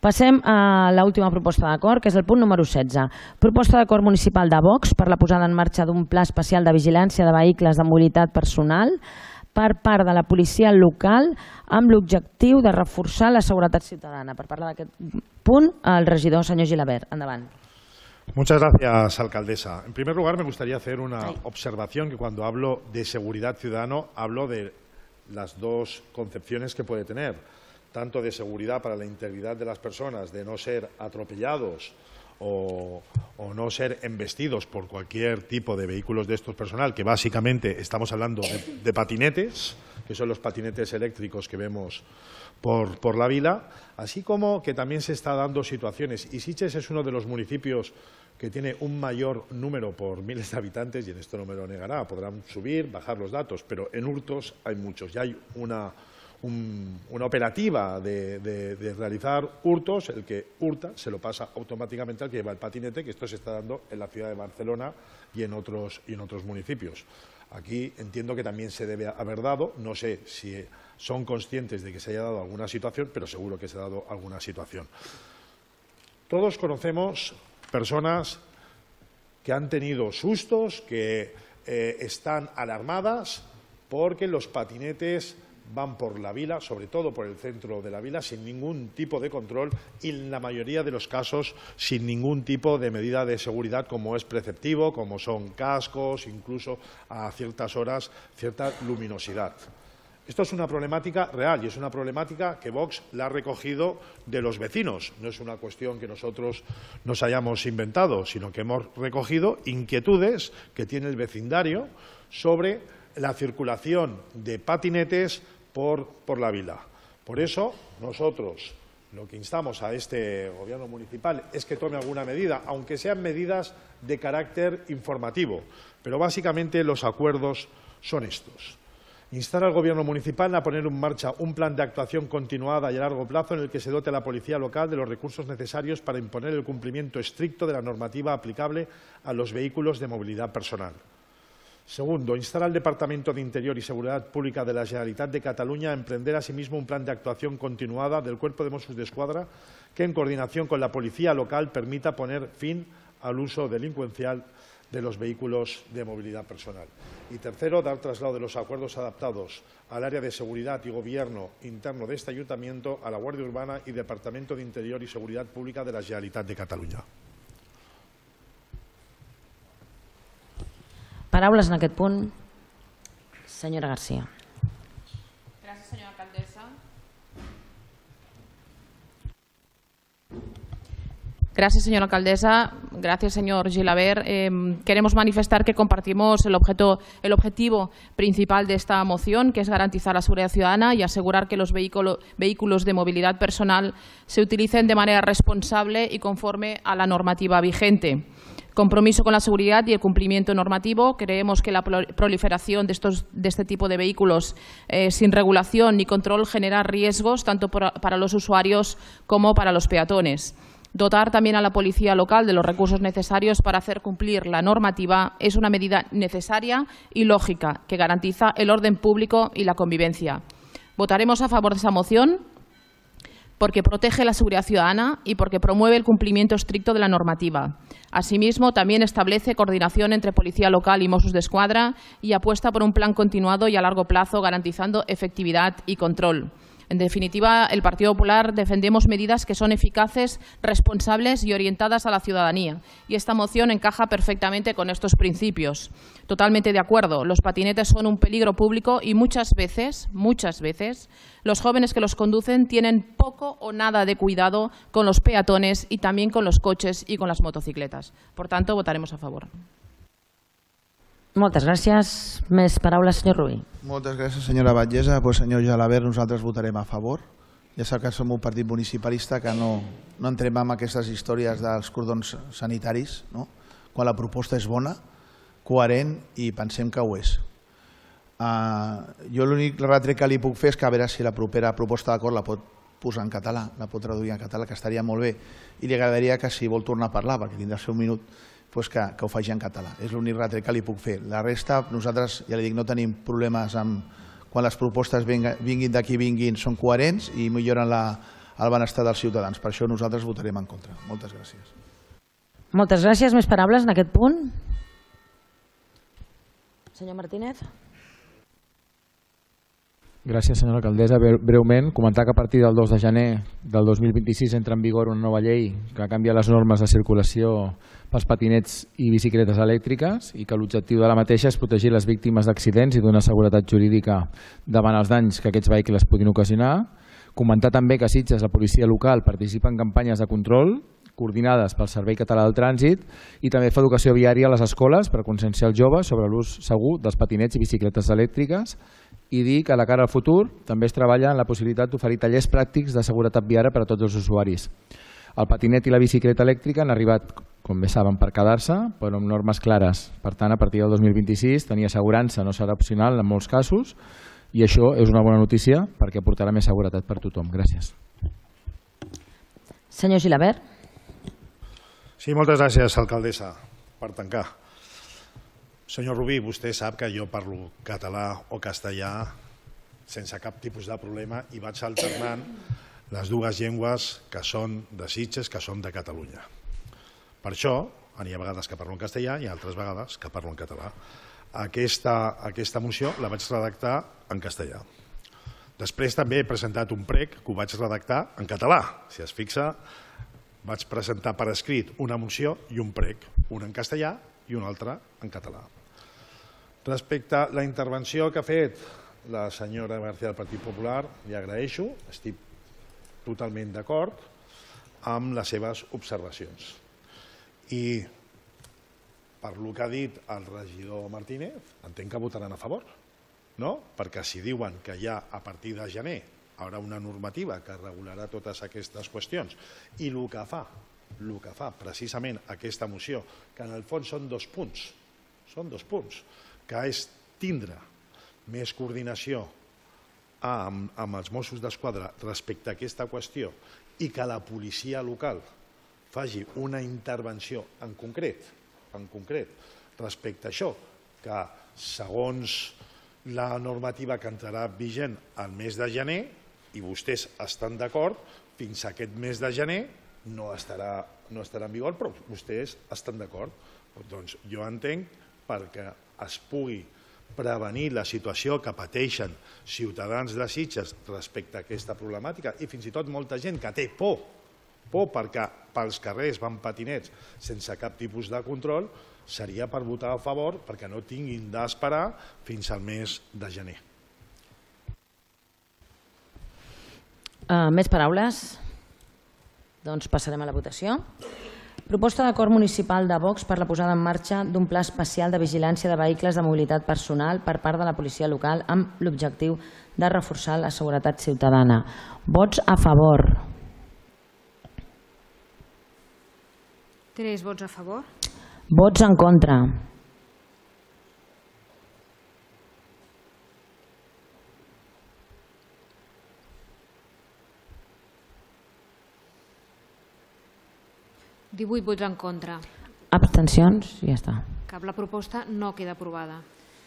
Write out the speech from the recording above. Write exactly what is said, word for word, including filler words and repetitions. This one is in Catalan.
Passem a l'última proposta d'acord, que és el punt número setze. Proposta d'acord municipal de Vox per la posada en marxa d'un pla especial de vigilància de vehicles de mobilitat personal per part de la policia local amb l'objectiu de reforçar la seguretat ciutadana. Per parlar d'aquest punt, el regidor senyor Gilabert. Endavant. Muchas gracias, alcaldesa. En primer lugar, me gustaría hacer una observación que cuando hablo de seguridad ciudadana hablo de las dos concepciones que puede tener, tanto de seguridad para la integridad de las personas, de no ser atropellados o, o no ser embestidos por cualquier tipo de vehículos de estos personal, que básicamente estamos hablando de, de patinetes, que son los patinetes eléctricos que vemos por, por la vila, así como que también se está dando situaciones. Y Sitges es uno de los municipios que tiene un mayor número por miles de habitantes, y en esto no me lo negará, podrán subir, bajar los datos, pero en hurtos hay muchos. Ya hay una, un, una operativa de, de, de realizar hurtos, el que hurta se lo pasa automáticamente al que lleva el patinete, que esto se está dando en la ciudad de Barcelona y en otros, y en otros municipios. Aquí entiendo que también se debe haber dado, no sé si son conscientes de que se haya dado alguna situación, pero seguro que se ha dado alguna situación. Todos conocemos personas que han tenido sustos, que eh, están alarmadas porque los patinetes van por la vila, sobre todo por el centro de la vila, sin ningún tipo de control y en la mayoría de los casos sin ningún tipo de medida de seguridad como es preceptivo, como son cascos, incluso a ciertas horas cierta luminosidad. Esto es una problemática real y es una problemática que Vox la ha recogido de los vecinos. No es una cuestión que nosotros nos hayamos inventado, sino que hemos recogido inquietudes que tiene el vecindario sobre la circulación de patinetes por, por la vila. Por eso, nosotros lo que instamos a este Gobierno municipal es que tome alguna medida, aunque sean medidas de carácter informativo. Pero básicamente los acuerdos son estos. Instar al Gobierno municipal a poner en marcha un plan de actuación continuada y a largo plazo en el que se dote a la policía local de los recursos necesarios para imponer el cumplimiento estricto de la normativa aplicable a los vehículos de movilidad personal. Segundo, instar al Departamento de Interior y Seguridad Pública de la Generalitat de Cataluña a emprender asimismo un plan de actuación continuada del Cuerpo de Mossos d'Esquadra que, en coordinación con la policía local, permita poner fin al uso delincuencial de los vehículos de movilidad personal. Y tercero, dar traslado de los acuerdos adaptados al área de seguridad y gobierno interno de este ayuntamiento a la Guàrdia Urbana y Departamento de Interior y Seguridad Pública de la Generalitat de Catalunya. Paraules en aquest punt. Senyora García. Gràcies, senyora alcaldessa. Gracias, señora alcaldesa. Gracias, señor Gilabert. Eh, queremos manifestar que compartimos el, objeto, el objetivo principal de esta moción, que es garantizar la seguridad ciudadana y asegurar que los vehículo, vehículos de movilidad personal se utilicen de manera responsable y conforme a la normativa vigente. Compromiso con la seguridad y el cumplimiento normativo. Creemos que la proliferación de, estos, de este tipo de vehículos eh, sin regulación ni control genera riesgos tanto por, para los usuarios como para los peatones. Dotar también a la policía local de los recursos necesarios para hacer cumplir la normativa es una medida necesaria y lógica que garantiza el orden público y la convivencia. Votaremos a favor de esa moción porque protege la seguridad ciudadana y porque promueve el cumplimiento estricto de la normativa. Asimismo, también establece coordinación entre policía local y Mossos d'Esquadra y apuesta por un plan continuado y a largo plazo garantizando efectividad y control. En definitiva, el Partido Popular defendemos medidas que son eficaces, responsables y orientadas a la ciudadanía. Y esta moción encaja perfectamente con estos principios. Totalmente de acuerdo. Los patinetes son un peligro público y muchas veces, muchas veces, los jóvenes que los conducen tienen poco o nada de cuidado con los peatones y también con los coches y con las motocicletas. Por tanto, votaremos a favor. Moltes gràcies. Més paraules, senyor Rubí. Moltes gràcies, senyora Batllessa. Pues, senyor Gilabert, nosaltres votarem a favor. Ja sap que som un partit municipalista que no, no entrem en aquestes històries dels cordons sanitaris, no? Quan la proposta és bona, coherent i pensem que ho és. Uh, jo l'únic retret que li puc fer és que a veure si la propera proposta d'acord la pot posar en català, la pot traduir en català, que estaria molt bé. I li agradaria que si vol tornar a parlar, perquè tindrà el seu minut, pues que, que ho faci en català. És l'únic retret que li puc fer. La resta, nosaltres, ja li dic, no tenim problemes amb quan les propostes vinguin d'aquí vinguin, són coherents i milloren la, al benestar dels ciutadans. Per això nosaltres votarem en contra. Moltes gràcies. Moltes gràcies. Més paraules en aquest punt? Senyor Martínez. Gràcies, senyora alcaldessa. Breument, comentar que a partir del dos de gener del dos mil vint-i-sis entra en vigor una nova llei que canvia les normes de circulació pels patinets i bicicletes elèctriques i que l'objectiu de la mateixa és protegir les víctimes d'accidents i donar seguretat jurídica davant els danys que aquests vehicles puguin ocasionar. Comentar també que a Sitges la policia local participa en campanyes de control coordinades pel Servei Català del Trànsit i també fa educació viària a les escoles per conscienciar els joves sobre l'ús segur dels patinets i bicicletes elèctriques i dir que de cara al futur també es treballa en la possibilitat d'oferir tallers pràctics de seguretat viària per a tots els usuaris. El patinet i la bicicleta elèctrica han arribat, com bé saben, per quedar-se, però amb normes clares. Per tant, a partir del dos mil vint-i-sis, tenir assegurança no serà opcional en molts casos i això és una bona notícia perquè aportarà més seguretat per tothom. Gràcies. Senyor Gilabert. Sí, moltes gràcies, alcaldessa, per tancar. Senyor Rubí, vostè sap que jo parlo català o castellà sense cap tipus de problema i vaig alternant les dues llengües que són de Sitges, que són de Catalunya. Per això, hi ha vegades que parlo en castellà i altres vegades que parlo en català. Aquesta, aquesta moció la vaig redactar en castellà. Després també he presentat un prec que ho vaig redactar en català. Si es fixa, vaig presentar per escrit una moció i un prec, un en castellà i un altre en català. Respecte a la intervenció que ha fet la senyora García del Partit Popular, li agraeixo, estic totalment d'acord amb les seves observacions. I per lo que ha dit el regidor Martínez, entenc que votaran a favor, no? Perquè si diuen que ja a partir de gener hi haurà una normativa que regularà totes aquestes qüestions i el que fa, el que fa precisament aquesta moció, que en el fons són dos punts, són dos punts, que és tindre més coordinació amb, amb els Mossos d'Esquadra respecte a aquesta qüestió i que la policia local faci una intervenció en concret, en concret respecte a això, que segons la normativa que entrarà vigent el mes de gener, i vostès estan d'acord, fins a aquest mes de gener no estarà, no estarà en vigor, però vostès estan d'acord. Doncs jo entenc perquè es pugui prevenir la situació que pateixen ciutadans de Sitges respecte a aquesta problemàtica i fins i tot molta gent que té por, por perquè pels carrers van patinets sense cap tipus de control, seria per votar a favor perquè no tinguin d'esperar fins al mes de gener. Uh, més paraules? Doncs passarem a la votació. Proposta d'acord municipal de Vox per la posada en marxa d'un pla especial de vigilància de vehicles de mobilitat personal per part de la policia local amb l'objectiu de reforçar la seguretat ciutadana. Vots a favor. Tres vots a favor. Vots en contra. divuit vots en contra. Abstencions? Ja està. Cap. La proposta no queda aprovada.